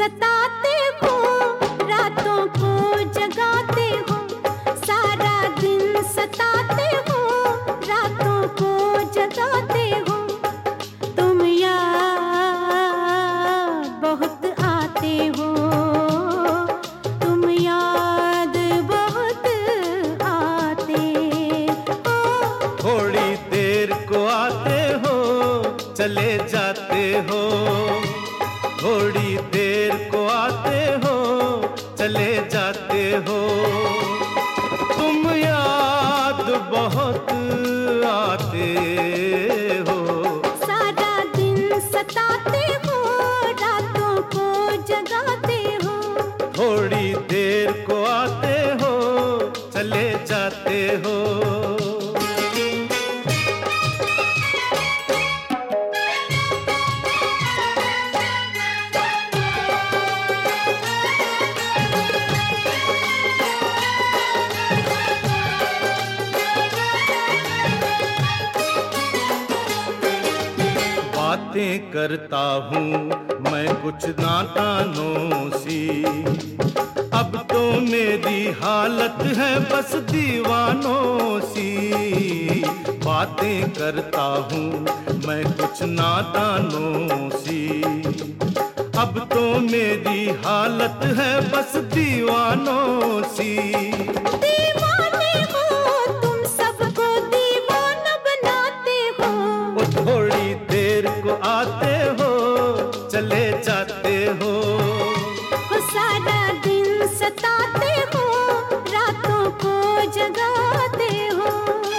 सताते हो, रातों को जगाते हो, सारा दिन सताते हो, रातों को जगाते हो। तुम याद बहुत आते हो, तुम याद बहुत आते हो। थोड़ी देर को आते हो, चले जाते हो, थोड़ी देर को आते हो, चले जाते हो। तुम याद बहुत आते हो, सारा दिन सताते हो, रातों को जगाते हो। थोड़ी देर को आते हो, चले जाते हो। बातें करता हूँ मैं कुछ नादानों सी, अब तो मेरी हालत है बस दीवानों सी। बातें करता हूँ मैं कुछ नादानों सी, अब तो मेरी हालत है बस दीवानों सी। दीवाने हो तुम, सबको दीवाना बनाते हो। वो थोड़ी देर को आते हो, चले जाते हो। वो सारा दिन सताते हो, रातों को जगाते हो।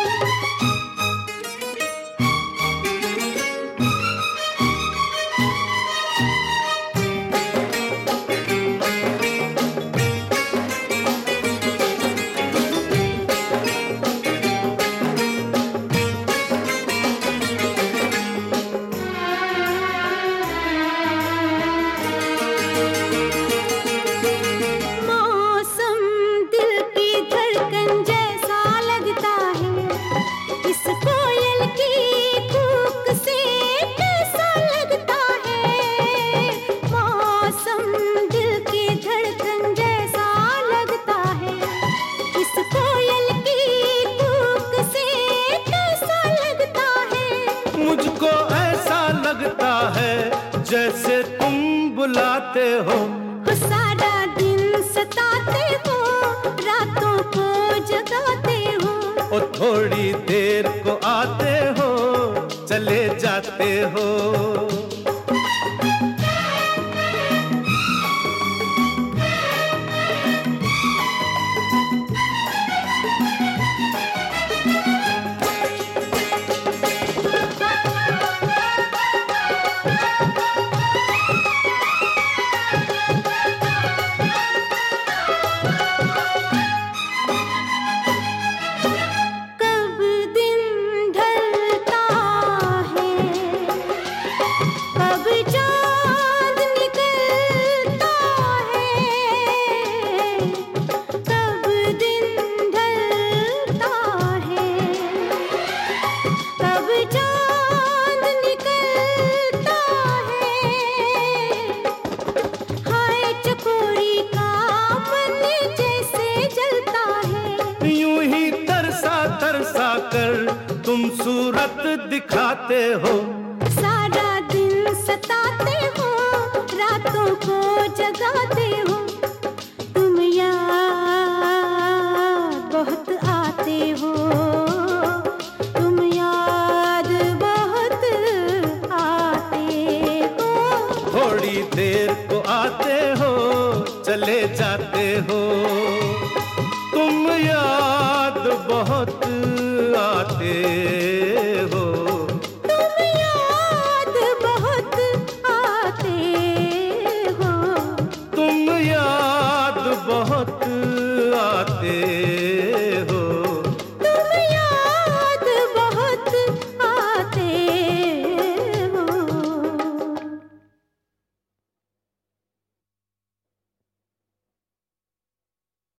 मौसम दिल की धड़कन जैसा लगता है, इस कोयल की कूक से कैसा लगता है। मौसम दिल की धड़कन जैसा लगता है, इस कोयल की कूक से कैसा लगता है। मुझको ऐसा लगता है जैसे तुम बुलाते हो। वो सारा दिन सताते हो, रातों को जगाते हो। ओ थोड़ी देर को आते हो, चले जाते हो। कब दिन ढलता है, कब चाँद निकलता है। कब दिन ढलता है, कब चाँद निकलता है। हाय चकोरी का मन जैसे जलता है। यूं ही तरसा तरसा कर तुम सूरत दिखाते हो। सारा दिन सताते हो, रातों को जगाते हो। तुम याद बहुत आते हो, तुम याद बहुत आते हो। थोड़ी देर को आते हो, चले जाते हो। तुम याद बहुत आते हो, तुम याद बहुत आते हो। तुम याद बहुत आते